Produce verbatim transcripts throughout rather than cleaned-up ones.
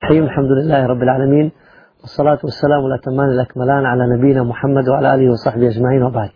الرحيم. الحمد لله رب العالمين، والصلاة والسلام الأتمان الأكملان على نبينا محمد وعلى آله وصحبه أجمعين، وبعد.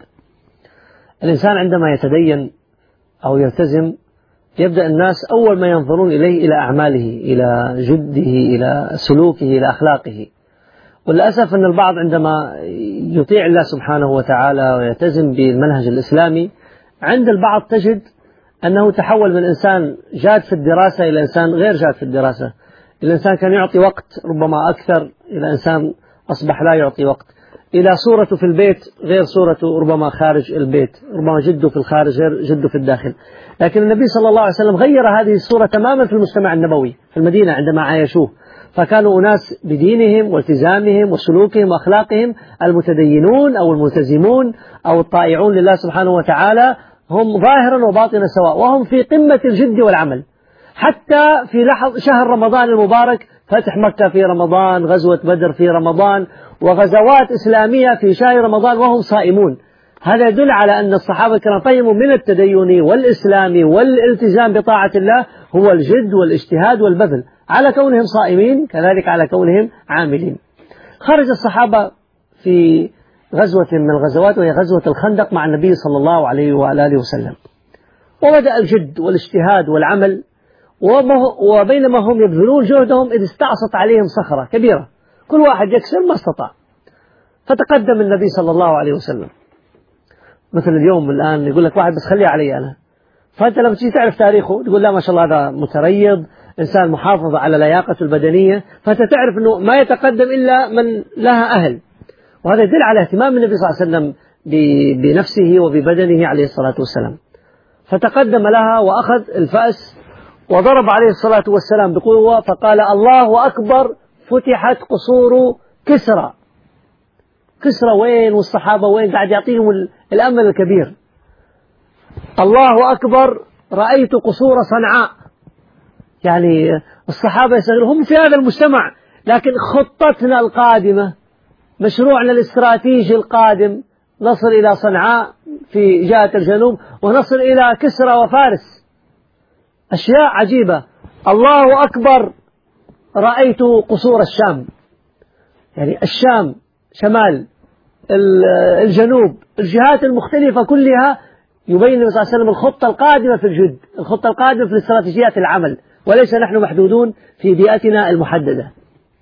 الإنسان عندما يتدين أو يلتزم يبدأ الناس أول ما ينظرون إليه إلى أعماله، إلى جده، إلى سلوكه، إلى أخلاقه. والأسف أن البعض عندما يطيع الله سبحانه وتعالى ويلتزم بالمنهج الإسلامي، عند البعض تجد أنه تحول من إنسان جاد في الدراسة إلى إنسان غير جاد في الدراسة. الإنسان كان يعطي وقت ربما أكثر إلى إنسان أصبح لا يعطي وقت، إلى صورته في البيت غير صورته ربما خارج البيت، ربما جده في الخارج غير جده في الداخل. لكن النبي صلى الله عليه وسلم غير هذه الصورة تماما في المجتمع النبوي في المدينة عندما عايشوه، فكانوا أناس بدينهم والتزامهم وسلوكهم وأخلاقهم، المتدينون أو الملتزمون أو الطائعون لله سبحانه وتعالى هم ظاهرا وباطنا سواء، وهم في قمة الجد والعمل. حتى في لحظ شهر رمضان المبارك، فتح مكة في رمضان، غزوة بدر في رمضان، وغزوات إسلامية في شهر رمضان وهم صائمون. هذا يدل على أن الصحابة الكرام فهموا من التدين والإسلام والالتزام بطاعة الله هو الجد والاجتهاد والبذل، على كونهم صائمين كذلك على كونهم عاملين. خرج الصحابة في غزوة من الغزوات وهي غزوة الخندق مع النبي صلى الله عليه وآله وسلم، وبدأ الجد والاجتهاد والعمل، وبينما هم يبذلون جهدهم إذ استعصت عليهم صخرة كبيرة، كل واحد يكسر ما استطاع. فتقدم النبي صلى الله عليه وسلم، مثل اليوم الآن يقول لك واحد بس خليه علي أنا، فأنت لما تيجي تعرف تاريخه تقول لا ما شاء الله هذا متريض، إنسان محافظ على لياقته البدنية، فأنت تعرف أنه ما يتقدم إلا من لها أهل. وهذا يدل على اهتمام النبي صلى الله عليه وسلم بنفسه وببدنه عليه الصلاة والسلام. فتقدم لها وأخذ الفأس وضرب عليه الصلاة والسلام بقوة، فقال الله أكبر، فتحت قصور كسرى. كسرى وين والصحابة وين؟ قاعد يعطيهم الأمل الكبير. الله أكبر، رأيت قصور صنعاء. يعني الصحابة يسألون هم في هذا المجتمع، لكن خطتنا القادمة، مشروعنا الاستراتيجي القادم، نصل إلى صنعاء في جهة الجنوب، ونصل إلى كسرى وفارس. أشياء عجيبة. الله أكبر، رأيت قصور الشام. يعني الشام، شمال، الجنوب، الجهات المختلفة كلها يبين النبي صلى الله عليه وسلم الخطة القادمة في الجد، الخطة القادمة في الاستراتيجيات العمل، وليس نحن محدودون في بيئتنا المحددة.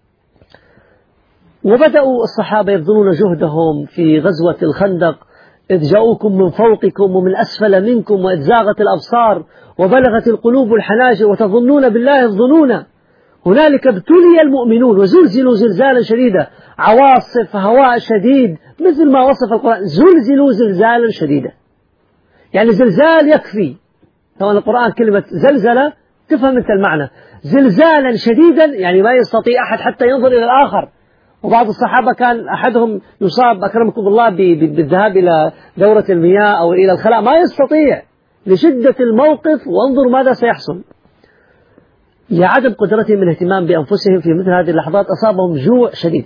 وبدأوا الصحابة يبذلون جهدهم في غزوة الخندق، إذ جاءوكم من فوقكم ومن أسفل منكم وإذ زاغت الأبصار وبلغت القلوب الحناجر وتظنون بالله الظنون هنالك ابتلي المؤمنون وزلزلوا زلزالا شديدا، عواصف، هواء شديد، مثل ما وصف القرآن، زلزلوا زلزالا شديدا. يعني زلزال يكفي، طبعا القرآن كلمة زلزلة تفهم انت المعنى، زلزالا شديدا يعني ما يستطيع أحد حتى ينظر إلى الآخر. وبعض الصحابة كان أحدهم يصاب أكرمكم الله بالذهاب إلى دورة المياه أو إلى الخلاء، ما يستطيع لشدة الموقف، وانظر ماذا سيحصل. لعدم قدرتهم من اهتمام بأنفسهم في مثل هذه اللحظات أصابهم جوع شديد.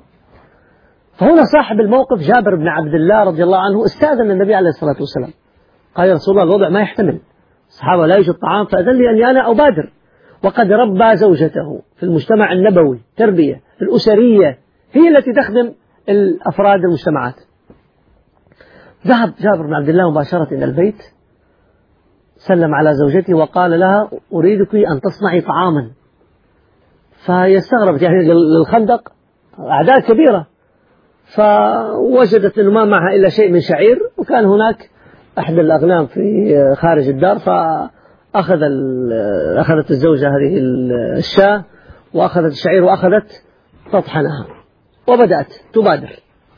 فهنا صاحب الموقف جابر بن عبد الله رضي الله عنه استأذن النبي عليه الصلاة والسلام، قال يا رسول الله الوضع ما يحتمل، الصحابة لا يوجد طعام، فأذن لي أني أنا أبادر. وقد ربى زوجته في المجتمع النبوي تربية الأسرية، هي التي تخدم الأفراد المجتمعات. ذهب جابر بن عبد الله مباشرة إلى البيت، سلم على زوجته وقال لها أريدك أن تصنعي طعاما. فهي استغربت، يعني للخندق أعداد كبيرة، فوجدت أنه ما معها إلا شيء من شعير، وكان هناك أحد الأغنام في خارج الدار، فأخذ أخذت الزوجة هذه الشاة وأخذت الشعير وأخذت تطحنها وبدأت تبادر.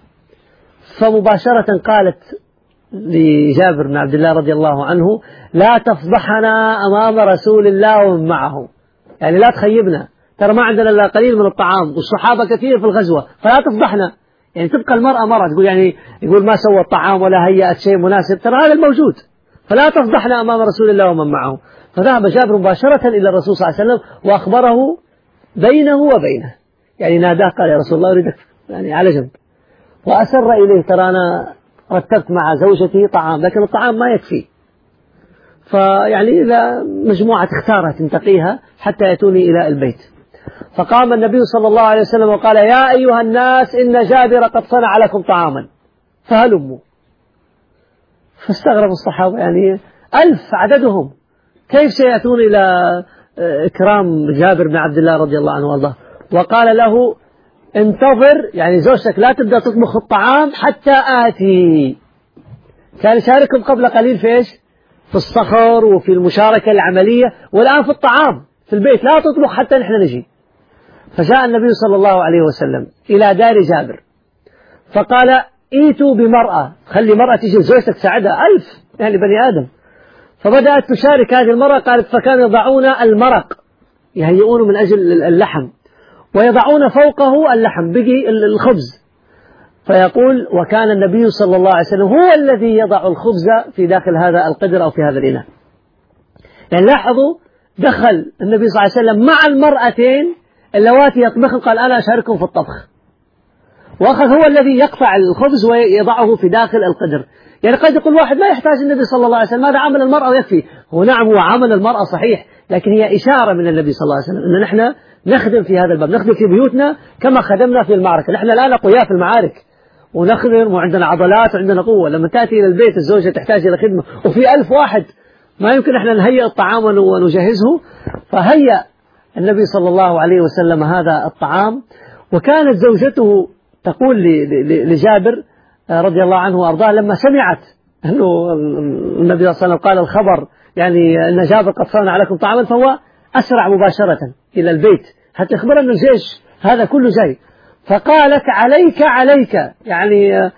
فمباشرة قالت لجابر بن عبد الله رضي الله عنه لا تفضحنا أمام رسول الله ومن معه، يعني لا تخيبنا، ترى ما عندنا إلا قليل من الطعام والصحابة كثير في الغزوة، فلا تفضحنا. يعني تبقى المرأة مرة تقول يعني يقول ما سوى الطعام ولا هيأت شيء مناسب، ترى هذا الموجود، فلا تفضحنا أمام رسول الله ومن معه. فذهب جابر مباشرة إلى الرسول صلى الله عليه وسلم وأخبره بينه وبينه، يعني ناداه قال يا رسول الله أريدك يعني على جنب، وأسر إليه ترى أنا رتبت مع زوجتي طعام لكن الطعام ما يكفي، فيعني إذا مجموعة اختارها تنتقيها حتى يأتوني إلى البيت. فقام النبي صلى الله عليه وسلم وقال يا أيها الناس إن جابر قد صنع لكم طعاما فهلموا. فاستغرب الصحابة، يعني ألف عددهم، كيف سيأتون إلى إكرام جابر بن عبد الله رضي الله عنه وارضاه؟ وقال له انتظر، يعني زوجتك لا تبدأ تطبخ الطعام حتى آتي. كان يشاركهم قبل قليل في إيش؟ في الصخر وفي المشاركة العملية، والآن في الطعام في البيت، لا تطبخ حتى نحن نجي. فجاء النبي صلى الله عليه وسلم إلى دار جابر فقال ايتوا بمرأة، خلي مرأة تجي زوجتك تساعدها، ألف يعني بني آدم. فبدأت تشارك هذه المرأة، قالت فكانوا يضعون المرق يهيئون من أجل اللحم ويضعون فوقه اللحم بقي الخبز. فيقول وكان النبي صلى الله عليه وسلم هو الذي يضع الخبز في داخل هذا القدر أو في هذا الإناء. يعني لاحظوا دخل النبي صلى الله عليه وسلم مع المرأتين اللواتي يطبخن، قال أنا أشارككم في الطبخ، وأخذ هو الذي يقطع الخبز ويضعه في داخل القدر. يعني قد يقول واحد ما يحتاج النبي صلى الله عليه وسلم، هذا عمل المرأة ويكفي. هو نعم هو عمل المرأة صحيح، لكن هي إشارة من النبي صلى الله عليه وسلم أن نحن نخدم في هذا الباب، نخدم في بيوتنا كما خدمنا في المعركة. نحن الآن أقوياء في المعارك ونخدم وعندنا عضلات وعندنا قوة، لما تأتي إلى البيت الزوجة تحتاج إلى خدمة وفي ألف واحد ما يمكن احنا نهيئ الطعام ونجهزه. فهيأ النبي صلى الله عليه وسلم هذا الطعام. وكانت زوجته تقول لجابر رضي الله عنه وأرضاه لما سمعت أنه النبي صلى الله عليه وسلم قال الخبر يعني أن جابر قد صنع لكم طعاما، فهو أسرع مباشرة إلى البيت حتى يخبر أن الجيش هذا كله جاي. فقالت عليك عليك، يعني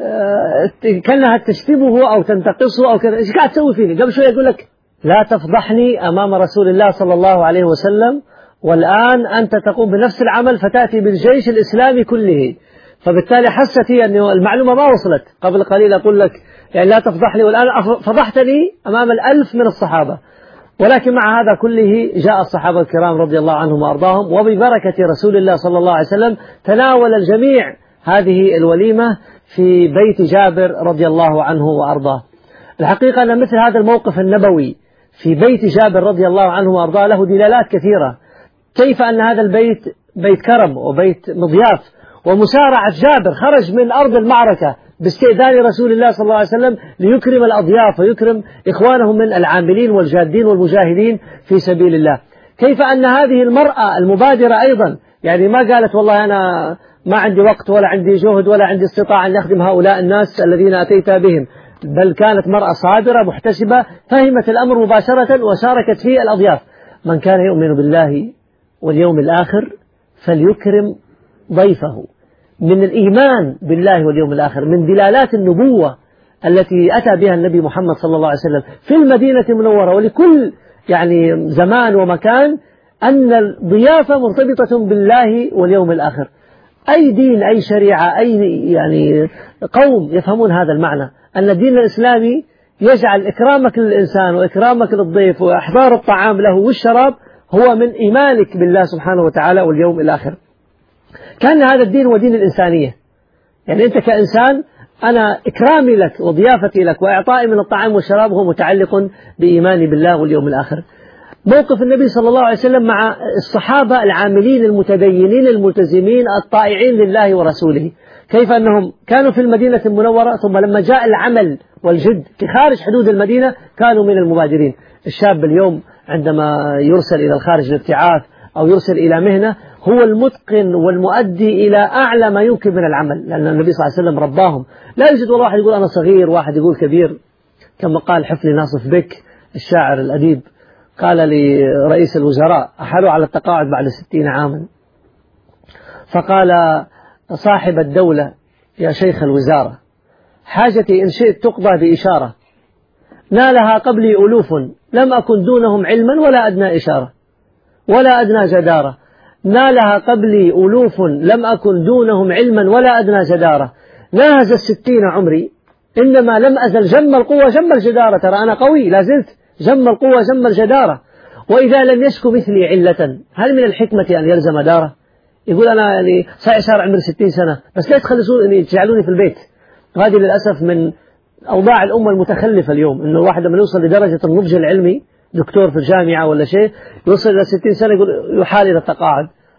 كأنها تشتمه أو تنتقصه أو كذا، إيش قاعد تسوي فيني؟ قبل شوية يقول لك لا تفضحني أمام رسول الله صلى الله عليه وسلم، والآن أنت تقوم بنفس العمل فتأتي بالجيش الإسلامي كله. فبالتالي حست هي أن المعلومة ما وصلت. قبل قليل أقول لك يعني لا تفضحني، والآن فضحتني أمام الألف من الصحابة. ولكن مع هذا كله جاء الصحابة الكرام رضي الله عنهم وأرضاهم، وببركة رسول الله صلى الله عليه وسلم تناول الجميع هذه الوليمة في بيت جابر رضي الله عنه وأرضاه. الحقيقة أن مثل هذا الموقف النبوي في بيت جابر رضي الله عنه وأرضاه له دلالات كثيرة. كيف أن هذا البيت بيت كرم وبيت مضياف، ومسارعة جابر خرج من أرض المعركة باستئذان رسول الله صلى الله عليه وسلم ليكرم الأضياف ويكرم إخوانهم من العاملين والجادين والمجاهدين في سبيل الله. كيف أن هذه المرأة المبادرة أيضا يعني ما قالت والله أنا ما عندي وقت ولا عندي جهد ولا عندي استطاعة أن أخدم هؤلاء الناس الذين أتيت بهم، بل كانت مرأة صابرة محتسبة، فهمت الأمر مباشرة وشاركت في الأضياف. من كان يؤمن بالله واليوم الآخر فليكرم ضيفه. من الإيمان بالله واليوم الآخر، من دلالات النبوة التي أتى بها النبي محمد صلى الله عليه وسلم في المدينة المنورة ولكل يعني زمان ومكان، أن الضيافة مرتبطة بالله واليوم الآخر. أي دين أي شريعة أي يعني قوم يفهمون هذا المعنى، أن الدين الإسلامي يجعل إكرامك للإنسان وإكرامك للضيف وإحضار الطعام له والشراب هو من إيمانك بالله سبحانه وتعالى واليوم الآخر. كان هذا الدين هو دين الإنسانية، يعني أنت كإنسان أنا إكرامي لك وضيافتي لك وإعطائي من الطعام والشراب هو متعلق بإيماني بالله واليوم الآخر. موقف النبي صلى الله عليه وسلم مع الصحابة العاملين المتدينين الملتزمين الطائعين لله ورسوله، كيف أنهم كانوا في المدينة المنورة ثم لما جاء العمل والجد في خارج حدود المدينة كانوا من المبادرين. الشاب اليوم عندما يرسل إلى الخارج للابتعاث أو يرسل إلى مهنة هو المتقن والمؤدي إلى أعلى ما يمكن من العمل، لأن النبي صلى الله عليه وسلم رباهم. لا يوجد واحد يقول أنا صغير واحد يقول كبير، كما قال حفني ناصف بك الشاعر الأديب، قال لرئيس الوزراء أحالوا على التقاعد بعد ستين عاما، فقال صاحب الدولة يا شيخ الوزارة حاجتي إن شئت تقضى بإشارة، نالها قبلي ألوف لم أكن دونهم علما ولا أدنى إشارة ولا أدنى جدارة، نالها قبلي ألوف لم أكن دونهم علما ولا أدنى جدارة، ناهز الستين عمري إنما لم أزل جم القوة جم الجدارة، ترى أنا قوي لا زلت جم القوة جم الجدارة، وإذا لم يشكو مثلي علة هل من الحكمة أن يلزم داره؟ يقول أنا يعني صار عمري ستين سنة بس لا تخلصوني تجعلوني في البيت. هذه للأسف من أوضاع الأمة المتخلفة اليوم، إنه الواحد لما يوصل لدرجة النضج العلمي دكتور في الجامعة ولا شيء يوصل إلى ستين سنة يقول يحال إلى التقاعد،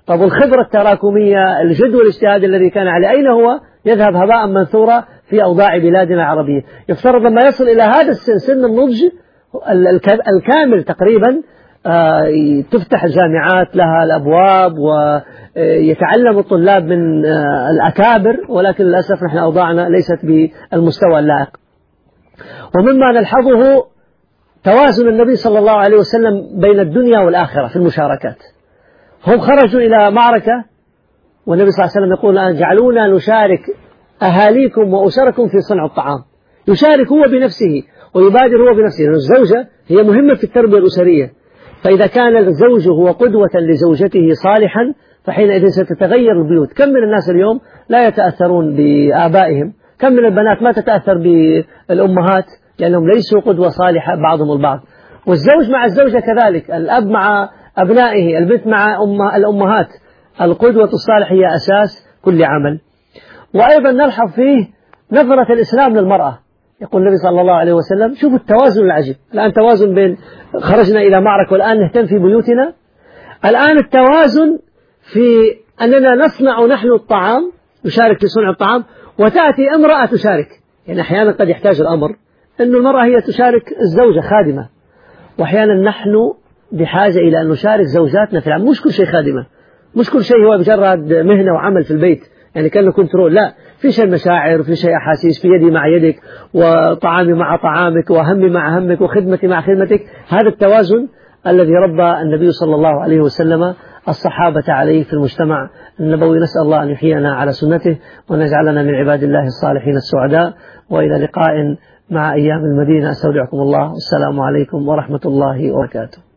طب الخبرة التراكمية، الجدوى الاجتهادي الذي كان عليه، أين هو؟ يذهب هباء منثورا في أوضاع بلادنا العربية. يفترض لما يصل إلى هذا السن، سن النضج الكامل تقريبا، تفتح الجامعات لها الأبواب ويتعلم الطلاب من الأكابر، ولكن للأسف نحن أوضاعنا ليست بالمستوى اللائق. ومما نلحظه توازن النبي صلى الله عليه وسلم بين الدنيا والآخرة في المشاركات. هم خرجوا إلى معركة والنبي صلى الله عليه وسلم يقول الآن جعلونا نشارك أهاليكم وأسركم في صنع الطعام. يشارك هو بنفسه ويبادر هو بنفسه، لأن الزوجة هي مهمة في التربية الأسرية، فإذا كان الزوج هو قدوة لزوجته صالحا فحينئذ ستتغير البيوت. كم من الناس اليوم لا يتأثرون بآبائهم، كم من البنات ما تتأثر بالأمهات لأنهم ليسوا قدوة صالحة بعضهم البعض. والزوج مع الزوجة كذلك، الأب مع أبنائه، البنت مع أم الأمهات. القدوة الصالحة هي أساس كل عمل. وأيضا نلحظ فيه نظرة الإسلام للمرأة. يقول النبي صلى الله عليه وسلم شوفوا التوازن العجيب، الآن توازن بين خرجنا إلى معركة والآن نهتم في بيوتنا. الآن التوازن في أننا نصنع نحن الطعام، نشارك في صنع الطعام، وتأتي امرأة تشارك. يعني أحيانا قد يحتاج الأمر أن المرأة هي تشارك الزوجة خادمة، وأحيانا نحن بحاجة إلى أن نشارك زوجاتنا في العمل. مش كل شيء خادمة، مش كل شيء هو مجرد مهنة وعمل في البيت يعني كأنه كنترول، لا، في شيء مشاعر وفي شيء أحاسيس، في يدي مع يدك وطعامي مع طعامك وهمي مع همك وخدمتي مع خدمتك. هذا التوازن الذي ربى النبي صلى الله عليه وسلم الصحابة عليه في المجتمع النبوي. نسأل الله أن يحيينا على سنته ونجعلنا من عباد الله الصالحين السعداء. وإلى لقاء مع أيام المدينة، أستودعكم الله، والسلام عليكم ورحمة الله وبركاته.